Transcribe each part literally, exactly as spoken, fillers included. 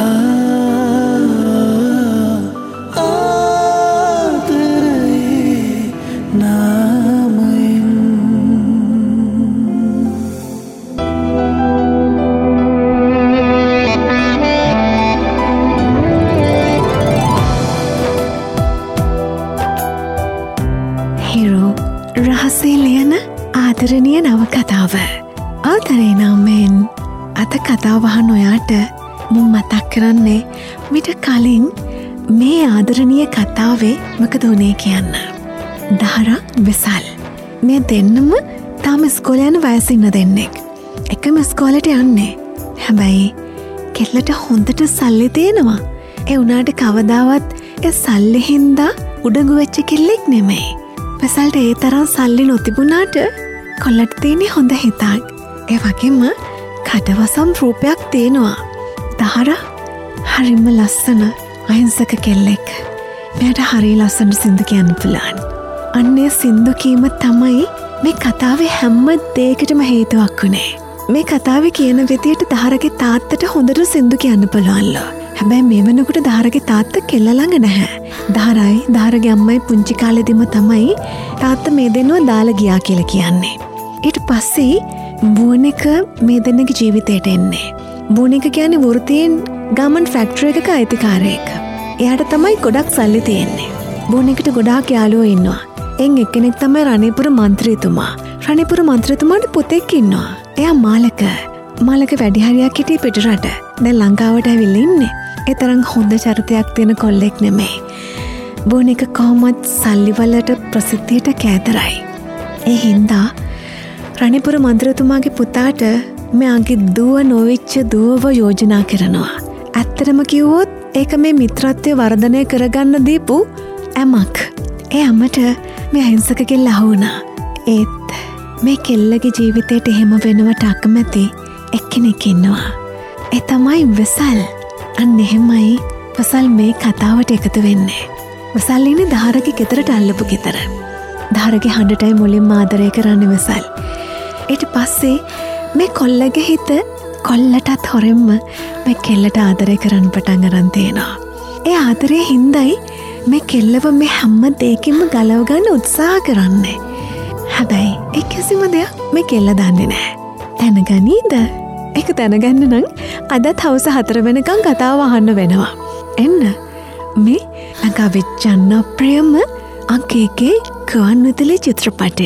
රහසේ ලියන ආදරණීය නවකතාව. ආදරේ නමෙන් අද කතාව අහන ඔයාට මම මතක් කරන්නේ මිට කලින් මේ ආදරණීය කතාවේ මොකද උනේ කියන්න. දහරා විසල් මේ දෙන්නම තාම ඉස්කෝලේ යන වයසේ ඉන්න දෙන්නෙක්. එකම ඉස්කෝලේට යන්නේ. හැබැයි කෙල්ලට හොඳට සල්ලි තියෙනවා. ඒ උනාට කවදාවත් ඒ සල්ලි හින්දා උඩඟු වෙච්ච කෙල්ලෙක් නෙමෙයි. පසල්ට ඒ තරම් සල්ලි නොතිබුණාට කොල්ලට තියෙන හොඳ හිතක්. ඒ වගේම කටවසම් රූපයක් තියෙනවා. දහරා හරිම ලස්සන අහිංසක කෙල්ලෙක්. මෙයාට හරි ලස්සන සින්දු කියන්න පුළුවන්. අන්නේ සින්දු කීම තමයි මේ කතාවේ හැම දෙයකටම හේතුවක් වුණේ. මේ කතාවේ කියන විදියට දහරගේ තාත්තට හොඳට සින්දු කියන්න පුළුවන්ලු. හැබැයි මේ වෙනකොට දහරගේ තාත්තා කෙල්ල ළඟ නැහැ. දහරයි දහරගේ අම්මයි පුංචි කාලෙදිම තමයි තාත්තා මේ දෙන්නුව දාලා ගියා කියලා කියන්නේ. ඊට පස්සේ බෝනික මේ දෙන්නගේ ජීවිතයට එන්නේ. බෝනික කියන්නේ වෘත්තියෙන් ගමන් ෆැක්ටරි එකක අයිතිකාරයෙක්. එයාට තමයි ගොඩක් සල්ලි තියෙන්නේ. බෝනිකට ගොඩාක් යාළුවෝ ඉන්නවා. එන් එක්කෙනෙක් තමයි රණේපුර මන්ත්‍රීතුමා. රණේපුර මන්ත්‍රීතුමාට පුතෙක් ඉන්නවා. එයා මාලක. මාලක වැඩි හරියක් හිටියේ පිටරට. දැන් ලංකාවට ඇවිල්ලා ඉන්නේ. ඒ තරම් හොඳ චරිතයක් තියෙන කොල්ලෙක් නෙමෙයි. බෝනික කොහොමත් සල්ලි වලට ප්‍රසිද්ධියට කෑදරයි. ඒ හින්දා රණේපුර මන්ත්‍රීතුමාගේ පුතාට මෙයාගේ දුව නොවිච්ච දුවව යෝජනා කරනවා. ඇත්තටම කිව්වොත් ඒක මේ මිත්‍රත්වය වර්ධනය කරගන්න දීපු ඇමක්. ඒ අම්මට මේ අහිංසක කෙල්ල අහුණා. ඒත් මේ කෙල්ලගේ ජීවිතේට එහෙම වෙනවට අකමැති එක්කෙනෙක් ඉන්නවා. ඒ තමයි විසල්. අන්න එහෙමයි වසල් මේ කතාවට එකතු වෙන්නේ. වසල් ඉන්නේ දහරගේ ගෙදරට අල්ලපු ගෙදර. දහරගේ හඬටයි මුලින්ම ආදරය කරන්නේ වසල්. ඊට පස්සේ මේ කොල්ලගේ හිත කොල්ලටත් හොරෙන්ම මේ කෙල්ලට ආදරය කරන්න පටන් අරන් තියෙනවා. ඒ ආදරේ හින්දයි මේ කෙල්ලව මේ හැම දෙයකින්ම ගලව ගන්න උත්සාහ කරන්නේ. හැබැයි ඒ කිසිම දෙයක් මේ කෙල්ල දන්නේ නැහැ. දැනගනීද? ඒක දැනගන්න නම් අදත් හවස හතර වෙනකම් කතාව අහන්න වෙනවා. එන්න මේ ලංකාවේ ජනප්‍රියම අංක එකේ ගුවන්විදුලි චිත්‍රපටය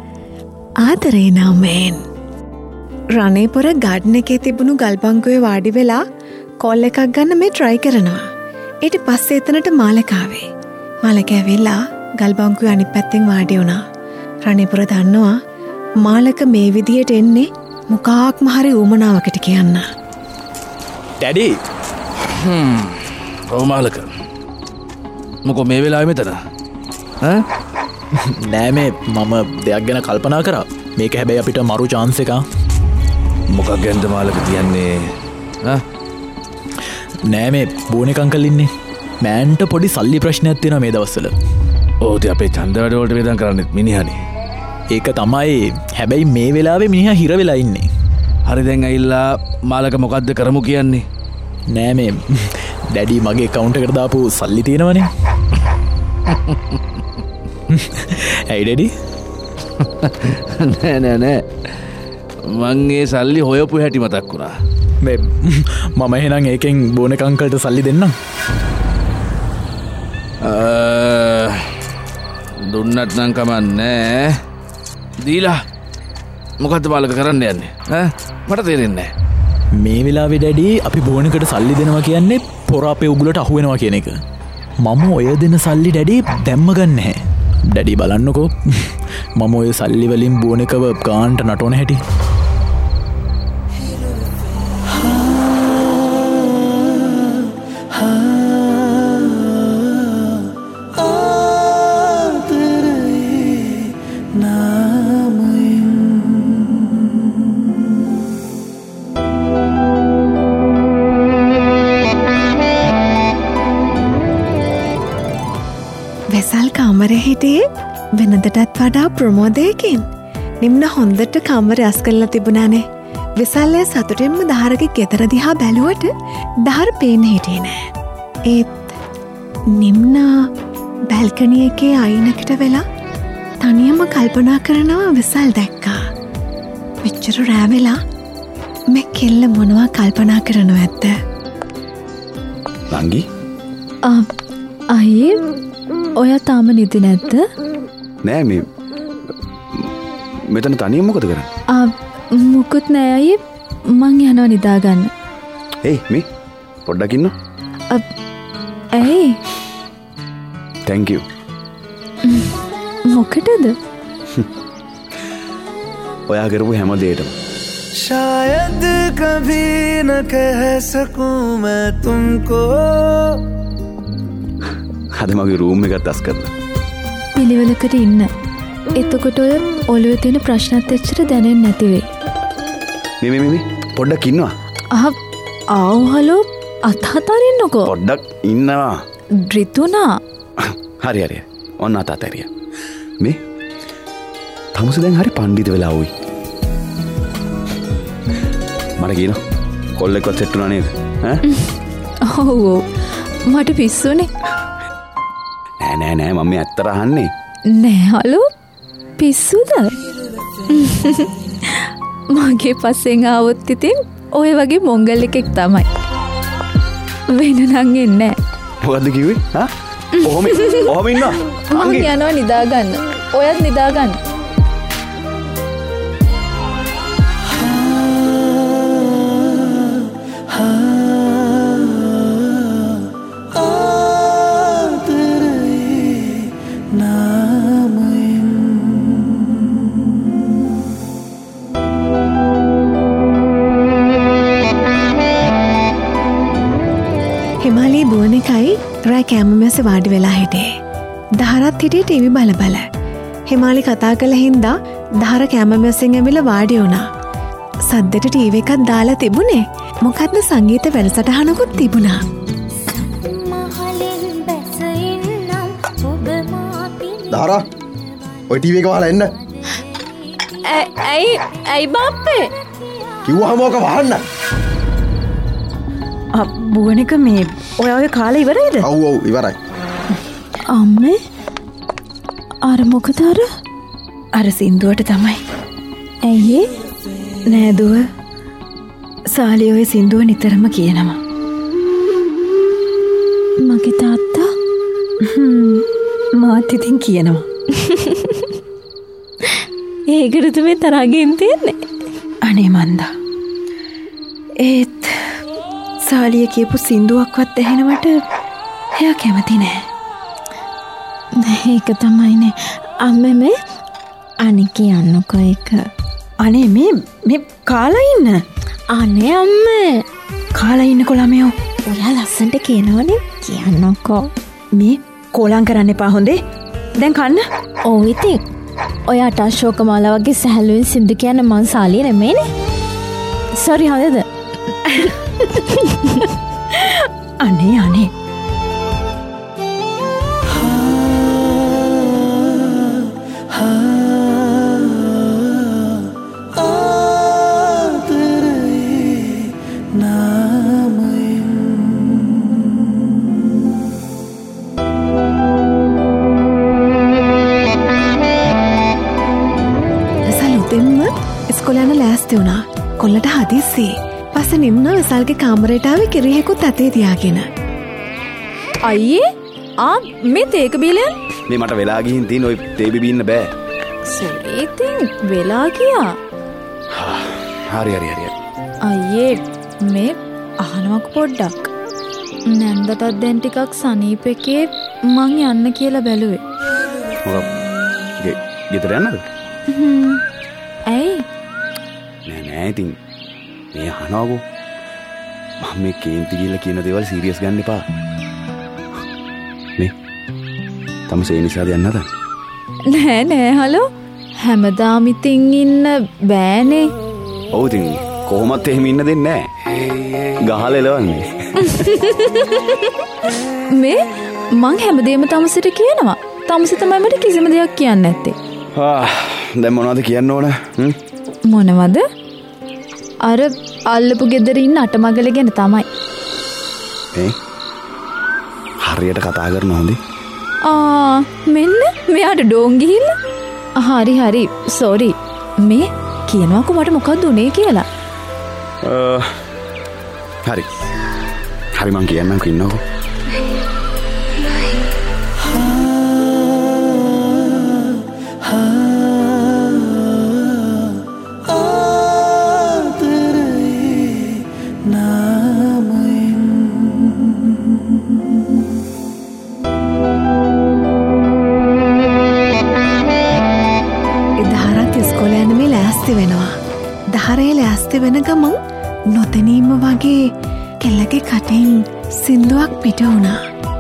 ආදරේ නමෙන්. රණේපුර ගාඩන් එකේ තිබුණු ගල්බංකුවේ වාඩි වෙලා කෝල් එකක් ගන්න මේ try කරනවා. ඊට පස්සේ එතනට මාලකාවේ. මාලක ඇවිල්ලා ගල්බංකුවේ අනිත් පැත්තෙන් වාඩි වුණා. රණේපුර දන්නවා මාලක මේ විදියට එන්නේ මොකාක්ම හරි ඌමනාවකට කියන්න. ඩැඩි හ්ම් ඔව් මාලක මොකෝ මේ වෙලාවේ මෙතන ඈ නෑ මේ මම දෙයක් ගැන කල්පනා කරා. මේක හැබැයි අපිට මරු chance එකක්. මොකක් ගැනද මාලක කියන්නේ ඈ නෑ මේ බෝනික අංකල් ඉන්නේ. මෑන්ට පොඩි සල්ලි ප්‍රශ්නයක් තියෙනවා මේ දවස්වල. ඕ ඉතින් අපේ ඡන්ද වැඩ වලට වේදම් කරන්නෙත් මිනිහනේ. ඒක තමයි. හැබැයි මේ වෙලාවේ මිනිහා හිර වෙලා ඉන්නේ. හරි දැන් ඇවිල්ලා මාලක මොකද්ද කරමු කියන්නේ? නෑ මේ ඩැඩි මගේ account එකට දාපු සල්ලි තියෙනවනේ. ඇයි ඩැඩි? නෑ නෑ නෑ. මං ඒ සල්ලි හොයපු හැටි මතක් වුණා. මේ මම එහෙනම් ඒකෙන් බෝනික අංකල්ට සල්ලි දෙන්නම්. දුන්නත් නම් කමන්නේ. දීලා මොකද්ද මාලක කරන්න යන්නේ ඈ මට තේරෙන්නේ නැහැ. මේ වෙලාවේ ඩැඩි අපි බෝනිකට සල්ලි දෙනවා කියන්නේ පොර අපේ උගුලට අහු වෙනවා කියන එක. මම ඔය දෙන සල්ලි ඩැඩි දැම්ම ගන්න නැහැ. ඩැඩි බලන්නකෝ මම ඔය සල්ලි වලින් බෝනිකව ගාන්ට නටවන හැටි. වෙසල් කාමරේ හිටියේ වෙනදටත් වඩා ප්‍රමෝදයකින්. නිම්න හොඳට කාමරේ අස් කරලා තිබුණානේ. විසල්ලය සතුටෙන්ම දහරගේ ගෙදර දිහා බැලුවට දහර පේන්න හිටියේ නෑ. ඒත් නිම්නා බැල්කනිය එකේ අයිනකට වෙලා තනියම කල්පනා කරනවා විසල් දැක්කා. මෙච්චර රෑවෙලා මේ කෙල්ල මොනවා කල්පනා කරනව ඇත්ත? නංගි අයියේ ඔයා තාම නිදි නැද්ද? නෑ මේ මෙතන තනියම මොකද කරන්නේ? මුකුත් නෑ අයියේ මං යනවා නිදාගන්න. ඒයි මේ පොඩ්ඩක් ඉන්න. ඇයි? thank you. මොකටද? ඔයා කරපු හැම දෙයකටම. शायद कभी न कह सकूं मैं तुमको. අද මගේ රූම් එකත් අස් කරලා. පිළිවෙලකට ඉන්න. එතකොට ඔය ඔළුවේ තියෙන ප්‍රශ්නත් එච්චර දැනෙන්නේ නැති වෙයි. මේ මේ මේ පොඩ්ඩක් ඉන්නවා. අහ ආව් හලෝ අතහතරින්නකෝ. පොඩ්ඩක් ඉන්නවා. රිතුනා. හරි හරි. ඔන්න අතහතරියා. මේ තමුස දැන් හරි පණ්ඩිත වෙලා ආවයි. මට කියනවා කොල්ලෙක්වත් සෙට් වුණා නේද? ඈ? ඔව් ඔව්. මට පිස්සුනේ. නෑ නෑ නෑ මම මේ ඇත්තට අහන්නේ. නෑ හලෝ පිස්සුද? මගේ පස්සෙන් ආවොත් ඉතින් ඔය වගේ මොංගල් එකෙක් තමයි. වෙන නම් එන්නේ නෑ. මොකද්ද කිව්වේ? හා? ඔහොම ඔහොම ඉන්නවා. මං යනවා නිදාගන්න. ඔයත් නිදාගන්න. හිමාලී බුවන එකයි රෑ කෑම මැස වාඩි වෙලා හිටේ. දහරත් හිටියේ ටීවි බල බල. හිමාලි කතා කළ හින්දා දහර කෑම මැස්සෙන් ඇවිල්ලා වාඩි වුණා. සද්දෙට ටීවී එකක් දාලා තිබුණේ. මොකද්ද සංගීත වැඩසටහනකුත් තිබුණා. දහරා ඔය ටීවී එක වහලා එන්න. ඇයි ඇයි බාප්පේ? කිව්වහම ඕක වහන්න. බුවනක මේ ඔයාගේ කාලේ ඉවරයිද? ඔව් ඔව් ඉවරයි. අම්මේ අර මොකද අර අර සින්දුවට තමයි. ඇයි නෑදුව සාලි ඔය සින්දුව නිතරම කියනවා. මගේ තාත්තා මාත් ඉතින් කියනවා. ඒකටද මේ තරගෙන් තියන්නේ? අනේ මන්දා. ඒත් සාලිය කියපු සින්දුවක්වත් ඇහෙනවට එයා කැමති නෑ. ඒක තමයිනේ අම්ම මේ අනේ කියන්නකෝ ඒක. අනේ මේ මේ කාලා ඉන්න. අනේ අම්මේ කාලා ඉන්නකෝ ළමයෝ. ඔයා ලස්සන්ට කියනවනේ කියන්නකෝ. මේ කෝලම් කරන්න එපා හොඳේ. දැන් කන්න. ඔව් ඉතින් ඔයාට අශෝකමාලා වගේ සැහැල්ලුවෙන් සින්දු කියන්න මං සාලිය නෙමෙයිනේ. සෝරි හොඳද? අනේ අනේ ඉස්කෝලේ යන ලෑස්ති වුණා. කොල්ලට හදිස්සි. පස්සේ නිම්නා විසල්ගේ කාමරේට ආවේ කිරිහෙකුත් අතේ තියාගෙන. අයියේ ආ මේ තේක බීලයන් මේ මට වෙලා ගිහින් තියෙන ඔය තේ බිබී ඉන්න බෑ. සෝරි ඉතින් වෙලා ගියා. හරි හරි හරි. අයියේ මේ අහනවක් පොඩ්ඩක්. නැන්දටත් දැන් ටිකක් සනීප එකේ මං යන්න කියලා බැලුවේ. මොකක් ගේ ගෙදර යන්නද? හ්ම්. ඇයි? නෑ නෑ ඉතින් මේ අහනවකෝ. මම මේ කේන්ති ගිහලා කියන දේවල් සීරියස් ගන්න එපා. මේ තමසේ නිසාද යන්න හදන්නේ? නෑ නෑ හලෝ. හැමදාම ඉතින් ඉන්න බෑනේ. ඔව් ඉතින් කොහොමත් එහෙම ඉන්න දෙන්නේ නෑ. ගහලා එලවන්නේ. මේ මං හැමදේම තමසට කියනවා. තමස තමයි මට කිසිම දෙයක් කියන්නේ නැත්තේ. ආ දැන් මොනවද කියන්න ඕන? හ්ම් මොනවද? අර අල්ලපු ගෙදර ඉන්න අටමගල ගැන තමයි. ඒ හරියට කතා කරන හොඳේ. ආ මෙන්න මෙයාට ඩෝන් ගිහිල්ලා. හරි හරි සෝරි. මේ කියනවාකෝ මට මොකක්ද උනේ කියලා. හරි හරි මං කියන්නම්කෝ ඉන්නකෝ. දහරේ ලෑස්ති වෙන ගමන් නොතැනීම වගේ කෙල්ලගේ කටින් සින්දුවක් පිට වුණා.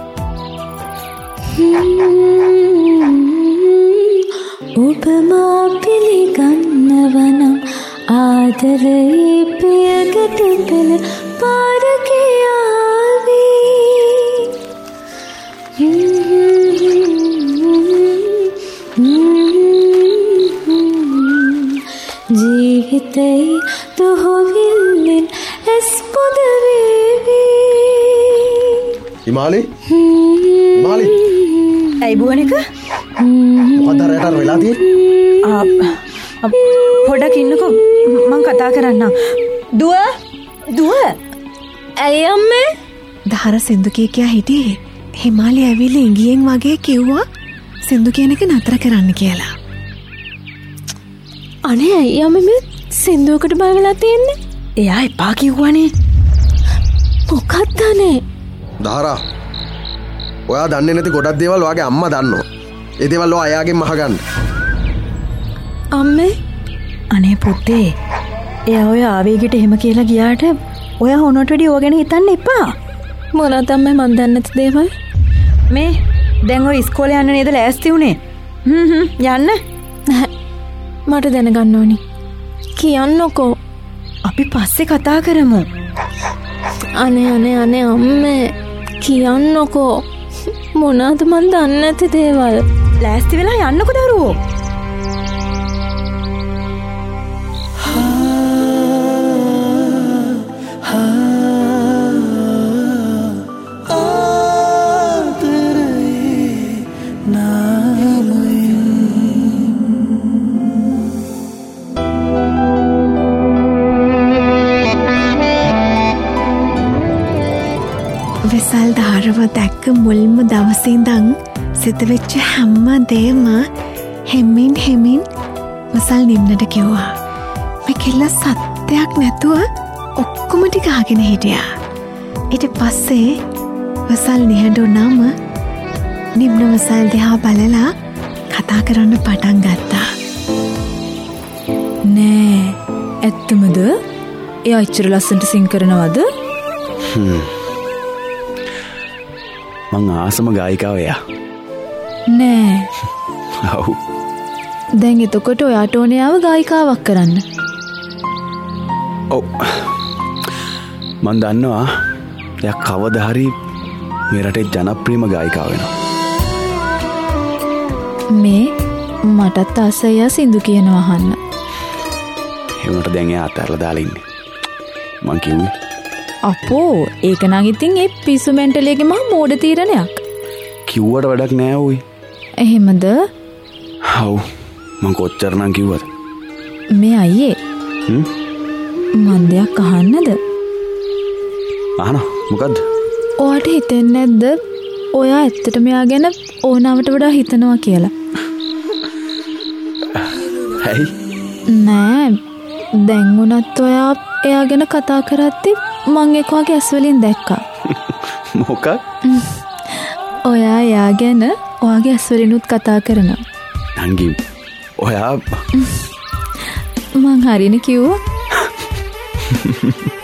ඔබමා පිළිගන්නවනම් ආදරේ පියගට පෙළ පාරකයාවී ජීවිතේ දුහොවිල්ලෙන් ඇස් පොදවේවී. හිමාලි හිමාලි ඇයි බුවනික? මොකද රටට වෙලා තියෙන්නේ? පොඩක් ඉන්නකෝ මං කතා කරන්නම්. දුව දුව ඇයි අම්මේ? දහර සින්දු කිය කියා හිටියේ. හිමාලි ඇවිල්ලා ඉංගියෙන් වගේ කිව්වා සින්දු කියන එක නතර කරන්න කියලා. අනේ ඇයි අම්මේ මේ සින්දුවකට බය වෙලා තියෙන්නේ? එයා එපා කිව්වනේ. මොකක්ද අනේ? දහරා ඔයා දන්නේ නැති ගොඩක් දේවල් ඔයාගේ අම්මා දන්නවා. ඒ දේවල් ඔයා අයාගෙන් අහගන්න. අම්මේ අනේ පුතේ එයා ඔය ආවේගයට එහෙම කියලා ගියාට ඔයා හොනට වැඩි ඕවා ගැන හිතන්න එපා. මොනවද අම්මේ මන් දන්නේ නැති දේවල්? මේ දැන් ඔය ඉස්කෝලේ යන්න නේද ලෑස්ති උනේ? හ්ම් හ්ම් යන්න. මට දැනගන්න ඕනි. කියන්නකෝ. අපි පස්සේ කතා කරමු. අනේ අනේ අනේ අම්මේ කියන්නකෝ. මොනවද මන් දන්නේ නැති දේවල්? ලෑස්ති වෙලා යන්නකෝ දරුවෝ. විසල් දහරව දැක්ක මුල්ම දවසින්දං සිතවෙච්ච හැම්ම දේම හෙම්මින් හෙමින් වසල් නිම්නට කිව්වා. මේ කෙල්ල සත්‍යයක් නැතුව ඔක්කොම ටික අහගෙන හිටියා. ඊට පස්සේ වසල් නිහඬුනම නිම්න වසල් දිහා බලලා කතා කරන්න පටන් ගත්තා. නෑ ඇත්තමද? එයා ඉච්චර ලස්සනට සිං කරනවද? හ්ම් මං ආසම ගායිකාව එයා. නෑ. ඔව්. දැන් එතකොට ඔයාට ඕනේ ආව ගායිකාවක් කරන්න. ඔව්. මං දන්නවා එයා කවදා හරි මේ රටේ ජනප්‍රියම ගායිකාව වෙනවා. මේ මටත් ආසයි සින්දු කියනවා අහන්න. ඒ උන්ට දැන් එයා අතහැරලා දාලා ඉන්නේ. මං කිව්වේ අපෝ ඒක නම් ඉතින් ඒ පිසු මෙන්ටලියගේ මහ මෝඩ තීරණයක්. කිව්වට වැඩක් නෑ ඔයි. එහෙමද? ඔව් මං කොච්චර නම් කිව්වද? මේ අයියේ හ්ම් මන් දෙයක් අහන්නද? අහනවා මොකද්ද? ඔයාට හිතෙන්නේ නැද්ද ඔයා ඇත්තටම එයා ගැන ඕනවට වඩා හිතනවා කියලා? ඇයි? නෑ දැන් උනත් ඔයා එයා ගැන කතා කරද්දි මං ඒක වගේ ඇස් වලින් දැක්කා. මොකක්? ඔයා එයා ගැන ඔයාගේ ඇස් වලිනුත් කතා කරනවා. නංගි ඔයා මං හරිනේ කිව්වා.